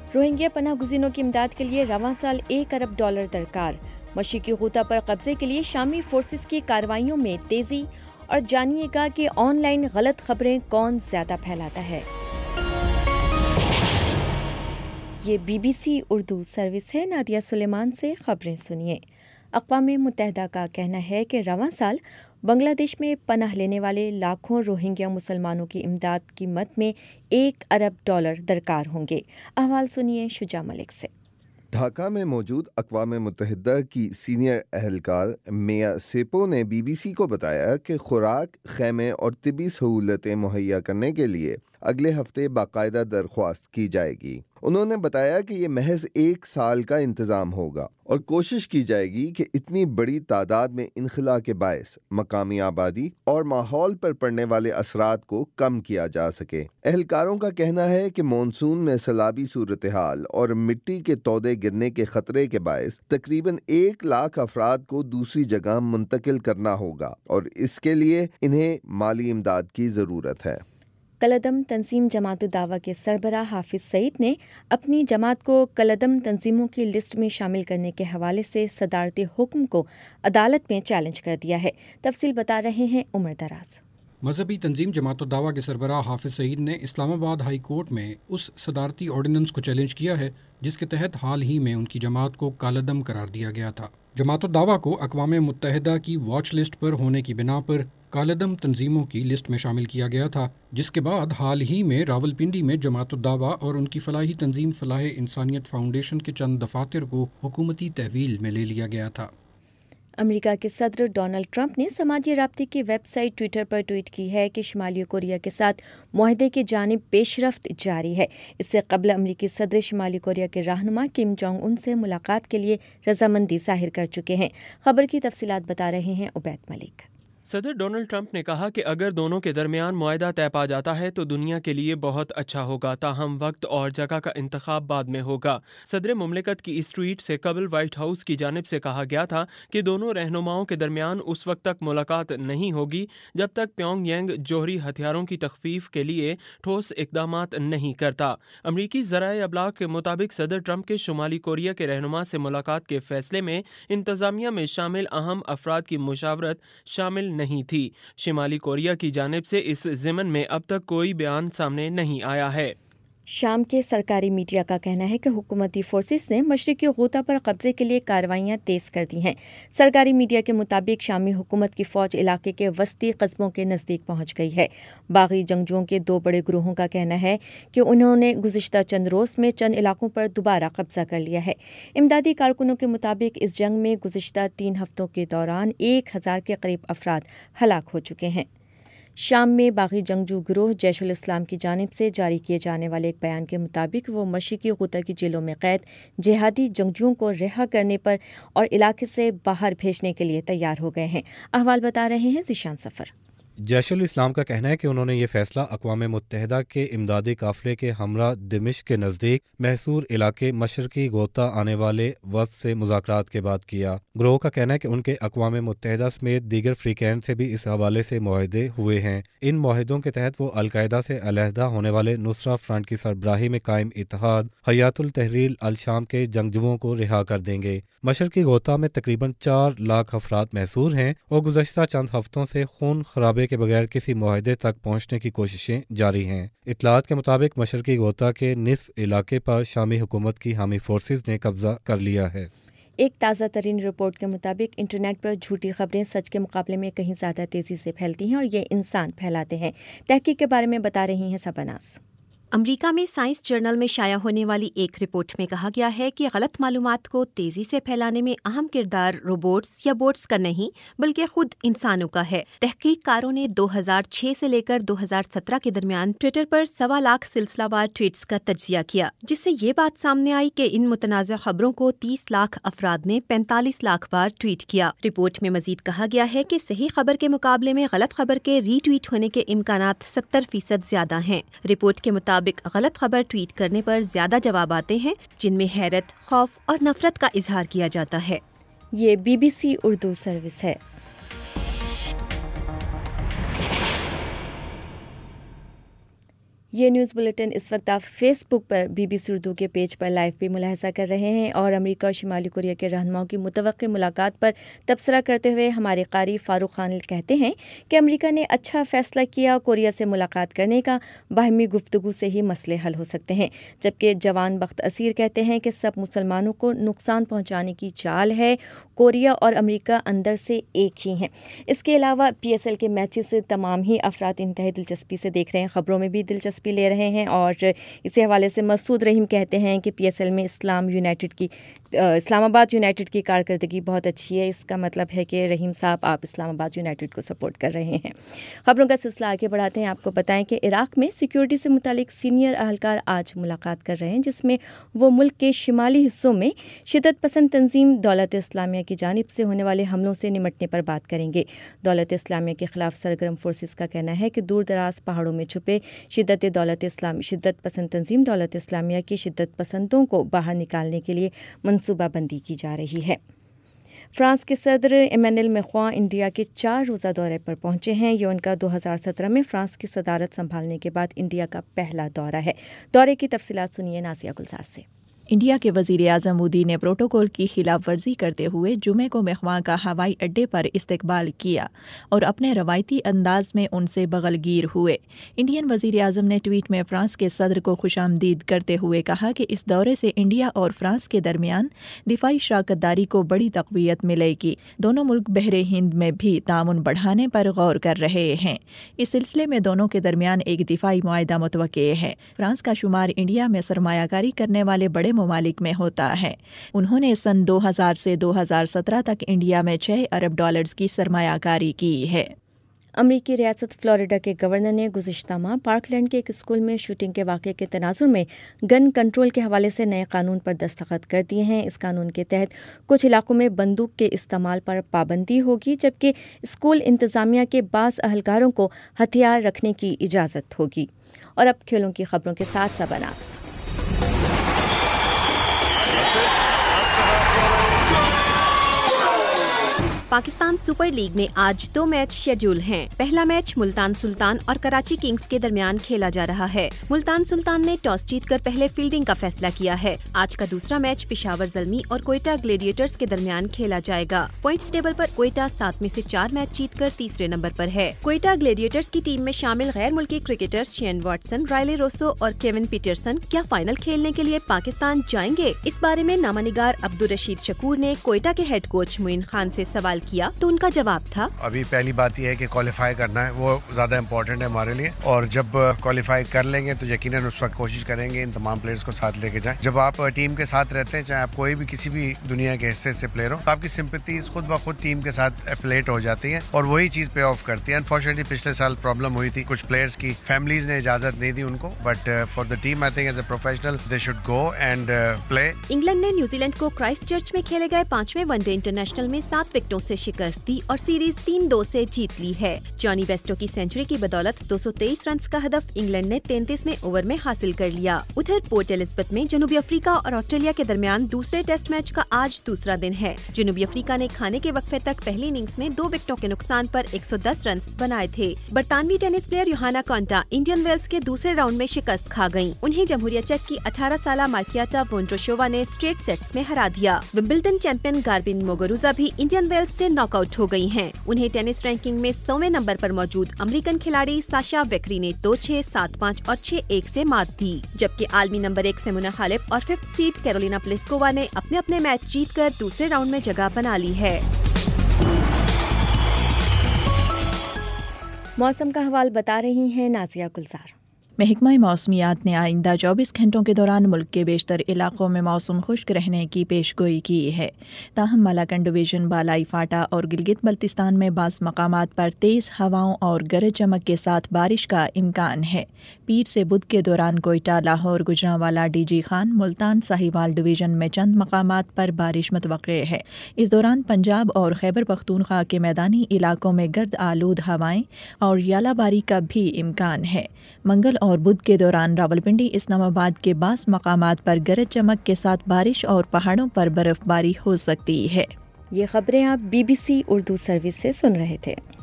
Rohingya پناہ گزینوں کی امداد کے لیے رواں سال $1 ارب درکار۔ مشرقی غوطہ پر قبضے کے لیے شامی فورسز کی کارروائیوں میں تیزی، اور جانیے گا کہ آن لائن غلط خبریں کون زیادہ پھیلاتا ہے۔ یہ BBC اردو سروس ہے۔ نادیہ سلیمان سے خبریں سنیے۔ اقوام متحدہ کا کہنا ہے کہ رواں سال بنگلہ دیش میں پناہ لینے والے لاکھوں روہنگیا مسلمانوں کی امداد کی مد میں $1 ارب درکار ہوں گے۔ احوال سنیے شجاع ملک سے۔ ڈھاکہ میں موجود اقوام متحدہ کی سینئر اہلکار میا سیپو نے BBC کو بتایا کہ خوراک، خیمے اور طبی سہولتیں مہیا کرنے کے لیے اگلے ہفتے باقاعدہ درخواست کی جائے گی۔ انہوں نے بتایا کہ یہ محض 1 سال کا انتظام ہوگا اور کوشش کی جائے گی کہ اتنی بڑی تعداد میں انخلا کے باعث مقامی آبادی اور ماحول پر پڑنے والے اثرات کو کم کیا جا سکے۔ اہلکاروں کا کہنا ہے کہ مونسون میں سیلابی صورتحال اور مٹی کے تودے گرنے کے خطرے کے باعث تقریباً 1 لاکھ افراد کو دوسری جگہ منتقل کرنا ہوگا اور اس کے لیے انہیں مالی امداد کی ضرورت ہے۔ کالعدم تنظیم جماعت الدعوہ کے سربراہ حافظ سعید نے اپنی جماعت کو کالعدم تنظیموں کی لسٹ میں شامل کرنے کے حوالے سے صدارتی حکم کو عدالت میں چیلنج کر دیا ہے۔ تفصیل بتا رہے ہیں عمر دراز۔ مذہبی تنظیم جماعت الدعوہ کے سربراہ حافظ سعید نے اسلام آباد ہائی کورٹ میں اس صدارتی آرڈیننس کو چیلنج کیا ہے جس کے تحت حال ہی میں ان کی جماعت کو کالعدم قرار دیا گیا تھا۔ جماعت الدعوہ کو اقوام متحدہ کی واچ لسٹ پر ہونے کی بنا پر کالعدم تنظیموں کی لسٹ میں شامل کیا گیا تھا، جس کے بعد حال ہی میں راولپنڈی میں جماعت الدعوہ اور ان کی فلاحی تنظیم فلاح انسانیت فاؤنڈیشن کے چند دفاتر کو حکومتی تحویل میں لے لیا گیا تھا۔ امریکہ کے صدر ڈونلڈ ٹرمپ نے سماجی رابطے کی ویب سائٹ ٹویٹر پر ٹویٹ کی ہے کہ شمالی کوریا کے ساتھ معاہدے کی جانب پیش رفت جاری ہے۔ اس سے قبل امریکی صدر شمالی کوریا کے رہنما کم جونگ ان سے ملاقات کے لیے رضامندی ظاہر کر چکے ہیں۔ خبر کی تفصیلات بتا رہے ہیں عبید ملک۔ صدر ڈونلڈ ٹرمپ نے کہا کہ اگر دونوں کے درمیان معاہدہ طے پا جاتا ہے تو دنیا کے لیے بہت اچھا ہوگا، تاہم وقت اور جگہ کا انتخاب بعد میں ہوگا۔ صدر مملکت کی اس ٹویٹ سے قبل وائٹ ہاؤس کی جانب سے کہا گیا تھا کہ دونوں رہنماؤں کے درمیان اس وقت تک ملاقات نہیں ہوگی جب تک پیونگ یانگ جوہری ہتھیاروں کی تخفیف کے لیے ٹھوس اقدامات نہیں کرتا۔ امریکی ذرائع ابلاغ کے مطابق صدر ٹرمپ کے شمالی کوریا کے رہنما سے ملاقات کے فیصلے میں انتظامیہ میں شامل اہم افراد کی مشاورت شامل نہیں تھی۔ شمالی کوریا کی جانب سے اس ضمن میں اب تک کوئی بیان سامنے نہیں آیا ہے۔ شام کے سرکاری میڈیا کا کہنا ہے کہ حکومتی فورسز نے مشرقی غوطہ پر قبضے کے لیے کارروائیاں تیز کر دی ہیں۔ سرکاری میڈیا کے مطابق شامی حکومت کی فوج علاقے کے وسطی قصبوں کے نزدیک پہنچ گئی ہے۔ باغی جنگجوؤں کے 2 بڑے گروہوں کا کہنا ہے کہ انہوں نے گزشتہ چند روز میں چند علاقوں پر دوبارہ قبضہ کر لیا ہے۔ امدادی کارکنوں کے مطابق اس جنگ میں گزشتہ 3 ہفتوں کے دوران 1000 کے قریب افراد ہلاک ہو چکے ہیں۔ شام میں باغی جنگجو گروہ جیش الاسلام کی جانب سے جاری کیے جانے والے ایک بیان کے مطابق وہ مشرقی غوطہ کی جیلوں میں قید جہادی جنگجوؤں کو رہا کرنے پر اور علاقے سے باہر بھیجنے کے لیے تیار ہو گئے ہیں۔ احوال بتا رہے ہیں ذیشان سفر۔ جیش الاسلام کا کہنا ہے کہ انہوں نے یہ فیصلہ اقوام متحدہ کے امدادی قافلے کے ہمراہ دمشق کے نزدیک محصور علاقے مشرقی غوطہ آنے والے وفد سے مذاکرات کے بعد کیا۔ گروہ کا کہنا ہے کہ ان کے اقوام متحدہ سمیت دیگر فریقین سے بھی اس حوالے سے معاہدے ہوئے ہیں۔ ان معاہدوں کے تحت وہ القاعدہ سے علیحدہ ہونے والے نصرہ فرنٹ کی سربراہی میں قائم اتحاد حیات التحریر الشام کے جنگجوؤں کو رہا کر دیں گے۔ مشرقی غوطہ میں تقریباً 4 لاکھ افراد محصور ہیں اور گزشتہ چند ہفتوں سے خون خرابے کے بغیر کسی معاہدے تک پہنچنے کی کوششیں جاری ہیں۔ اطلاعات کے مطابق مشرقی غوطہ کے نصف علاقے پر شامی حکومت کی حامی فورسز نے قبضہ کر لیا ہے۔ ایک تازہ ترین رپورٹ کے مطابق انٹرنیٹ پر جھوٹی خبریں سچ کے مقابلے میں کہیں زیادہ تیزی سے پھیلتی ہیں اور یہ انسان پھیلاتے ہیں۔ تحقیق کے بارے میں بتا رہی ہیں سباناز۔ امریکہ میں سائنس جرنل میں شائع ہونے والی ایک رپورٹ میں کہا گیا ہے کہ غلط معلومات کو تیزی سے پھیلانے میں اہم کردار روبوٹس یا بوٹس کا نہیں بلکہ خود انسانوں کا ہے۔ تحقیق کاروں نے 2006 سے لے کر 2017 کے درمیان ٹویٹر پر 1.25 لاکھ سلسلہ وار ٹویٹس کا تجزیہ کیا، جس سے یہ بات سامنے آئی کہ ان متنازع خبروں کو 30 لاکھ افراد نے 45 لاکھ بار ٹویٹ کیا۔ رپورٹ میں مزید کہا گیا ہے کہ صحیح خبر کے مقابلے میں غلط خبر کے ری ٹویٹ ہونے کے امکانات 70% زیادہ ہیں۔ رپورٹ کے مطابق غلط خبر ٹویٹ کرنے پر زیادہ جواب آتے ہیں جن میں حیرت، خوف اور نفرت کا اظہار کیا جاتا ہے۔ یہ BBC اردو سروس ہے۔ یہ نیوز بلیٹن اس وقت آپ فیس بک پر BBC اردو کے پیج پر لائیو بھی ملاحظہ کر رہے ہیں، اور امریکہ اور شمالی کوریا کے رہنماؤں کی متوقع ملاقات پر تبصرہ کرتے ہوئے ہمارے قاری فاروق خان کہتے ہیں کہ امریکہ نے اچھا فیصلہ کیا، کوریا سے ملاقات کرنے کا، باہمی گفتگو سے ہی مسئلے حل ہو سکتے ہیں، جبکہ جوان بخت اسیر کہتے ہیں کہ سب مسلمانوں کو نقصان پہنچانے کی چال ہے، کوریا اور امریکہ اندر سے ایک ہی ہیں۔ اس کے علاوہ PSL کے میچز تمام ہی افراد انتہائی دلچسپی سے دیکھ رہے ہیں، خبروں میں بھی دلچسپی لے رہے ہیں، اور اسی حوالے سے مسعود رحیم کہتے ہیں کہ PSL میں اسلام آباد یونائٹڈ کی کارکردگی بہت اچھی ہے۔ اس کا مطلب ہے کہ رحیم صاحب آپ اسلام آباد یونائٹڈ کو سپورٹ کر رہے ہیں۔ خبروں کا سلسلہ آگے بڑھاتے ہیں، آپ کو بتائیں کہ عراق میں سیکیورٹی سے متعلق سینئر اہلکار آج ملاقات کر رہے ہیں، جس میں وہ ملک کے شمالی حصوں میں شدت پسند تنظیم دولت اسلامیہ کی جانب سے ہونے والے حملوں سے نمٹنے پر بات کریں گے۔ دولت اسلامیہ کے خلاف سرگرم فورسز کا کہنا ہے کہ دور دراز پہاڑوں میں چھپے شدت پسند تنظیم دولت اسلامیہ کی شدت پسندوں کو باہر نکالنے کے لیے منصوبہ بندی کی جا رہی ہے۔ فرانس کے صدر ایمینوئل میخواں انڈیا کے 4 روزہ دورے پر پہنچے ہیں۔ یہ ان کا 2017 میں فرانس کی صدارت سنبھالنے کے بعد انڈیا کا پہلا دورہ ہے۔ دورے کی تفصیلات سنیے نازیہ گلزار سے۔ انڈیا کے وزیر اعظم مودی نے پروٹوکول کی خلاف ورزی کرتے ہوئے جمعے کو میخواں کا ہوائی اڈے پر استقبال کیا اور اپنے روایتی انداز میں ان سے بغل گیر ہوئے۔ انڈین وزیر اعظم نے ٹویٹ میں فرانس کے صدر کو خوش آمدید کرتے ہوئے کہا کہ اس دورے سے انڈیا اور فرانس کے درمیان دفاعی شراکت داری کو بڑی تقویت ملے گی۔ دونوں ملک بحر ہند میں بھی تعاون بڑھانے پر غور کر رہے ہیں۔ اس سلسلے میں دونوں کے درمیان ایک دفاعی معاہدہ متوقع ہے۔ فرانس کا شمار انڈیا میں سرمایہ کاری کرنے والے بڑے ممالک میں ہوتا ہے۔ انہوں نے سن 2000 سے 2017 تک انڈیا میں $6 ارب کی سرمایہ کاری کی ہے۔ امریکی ریاست فلوریڈا کے گورنر نے گزشتہ ماہ پارک لینڈ کے ایک اسکول میں شوٹنگ کے واقعے کے تناظر میں گن کنٹرول کے حوالے سے نئے قانون پر دستخط کر دیے ہیں۔ اس قانون کے تحت کچھ علاقوں میں بندوق کے استعمال پر پابندی ہوگی، جبکہ اسکول انتظامیہ کے بعض اہلکاروں کو ہتھیار رکھنے کی اجازت ہوگی۔ اور اب کھیلوں کی خبروں کے ساتھ سباناس۔ پاکستان سپر لیگ میں آج 2 میچ شیڈول ہیں۔ پہلا میچ ملتان سلطان اور کراچی کنگز کے درمیان کھیلا جا رہا ہے۔ ملتان سلطان نے ٹاس جیت کر پہلے فیلڈنگ کا فیصلہ کیا ہے۔ آج کا دوسرا میچ پشاور زلمی اور کوئٹہ گلیڈیٹرز کے درمیان کھیلا جائے گا۔ پوائنٹس ٹیبل پر کوئٹہ 7 میں سے 4 میچ جیت کر تیسرے نمبر پر ہے۔ کوئٹہ گلیڈیٹرز کی ٹیم میں شامل غیر ملکی کرکٹرز شین واٹسن، رائلے روسو اور کیون پیٹرسن کیا فائنل کھیلنے کے لیے پاکستان جائیں گے؟ اس بارے میں نامہ نگار عبدالرشید شکور نے کوئٹہ کے ہیڈ کوچ معین خان سے سوال کیا تو ان کا جواب تھا، ابھی پہلی بات یہ ہے کہ کوالیفائی کرنا ہے، وہ زیادہ امپورٹنٹ ہے ہمارے لیے، اور جب کوالیفائی کر لیں گے تو یقیناً اس وقت کوشش کریں گے ان تمام پلیئرز کو ساتھ لے کے جائیں۔ جب آپ ٹیم کے ساتھ رہتے ہیں، چاہے آپ کوئی بھی کسی بھی دنیا کے حصے سے پلیئر ہو، تو آپ کی سمپتیز خود بخود ٹیم کے ساتھ ایفلیٹ ہو جاتی ہیں اور وہی چیز پے آف کرتی ہے۔ انفارچونیٹلی پچھلے سال پرابلم ہوئی تھی، کچھ پلیئرز کی فیملیز نے اجازت نہیں دی ان کو، but for the team I think as a professional they should go and play. England نے نیوزی لینڈ کو کرائسٹ چرچ میں کھیلے گئے 5ویں ون ڈے انٹرنیشنل میں 7 وکٹوں سے شکست دی اور سیریز 3-2 سے جیت لی ہے۔ جانی بیسٹو کی سینچری کی بدولت 223 رنز کا ہدف انگلینڈ نے 33ویں اوور میں حاصل کر لیا۔ ادھر پورٹ ایلزبتھ میں جنوبی افریقہ اور آسٹریلیا کے درمیان دوسرے ٹیسٹ میچ کا آج دوسرا دن ہے۔ جنوبی افریقہ نے کھانے کے وقفے تک پہلی اننگز میں 2 وکٹوں کے نقصان پر 110 رنز بنائے تھے۔ برطانوی ٹینس پلیئر یوہانا کانٹا انڈین ویلز کے دوسرے راؤنڈ میں شکست کھا گئیں۔ انہیں جمہوریہ چیک کی 18 سالہ مارکیاٹا وونڈروشووا نے اسٹریٹ سیٹس میں ہرا دیا۔ ومبلڈن چیمپئن گاربین موگوروزا بھی انڈین ویلز سے ناک آؤٹ ہو گئی ہیں۔ انہیں ٹینس رینکنگ میں 100ویں نمبر پر موجود امریکن کھلاڑی ساشا ویکری نے 2-6, 7-5 اور 6-1 سے مات دی، جبکہ عالمی نمبر 1 سیمونا خالپ اور 5th سیڈ کیرولینا پلیسکووا نے اپنے اپنے میچ جیت کر دوسرے راؤنڈ میں جگہ بنا لی ہے۔ موسم کا حوال بتا رہی ہیں نازیہ گلزار۔ محکمہ موسمیات نے آئندہ 24 گھنٹوں کے دوران ملک کے بیشتر علاقوں میں موسم خشک رہنے کی پیش گوئی کی ہے، تاہم مالاکنڈ ڈویژن، بالائی فاٹا اور گلگت بلتستان میں بعض مقامات پر تیز ہواؤں اور گرج چمک کے ساتھ بارش کا امکان ہے۔ پیر سے بدھ کے دوران Quetta, Lahore, Gujranwala, D G Khan, Multan, Sahiwal division میں چند مقامات پر بارش متوقع ہے۔ اس دوران پنجاب اور خیبر پختونخوا کے میدانی علاقوں میں گرد آلود ہوائیں اور ژالہ باری کا بھی امکان ہے۔ منگل اور بدھ کے دوران راولپنڈی، اسلام آباد کے بعض مقامات پر گرج چمک کے ساتھ بارش اور پہاڑوں پر برف باری ہو سکتی ہے۔ یہ خبریں آپ BBC اردو سروس سے سن رہے تھے۔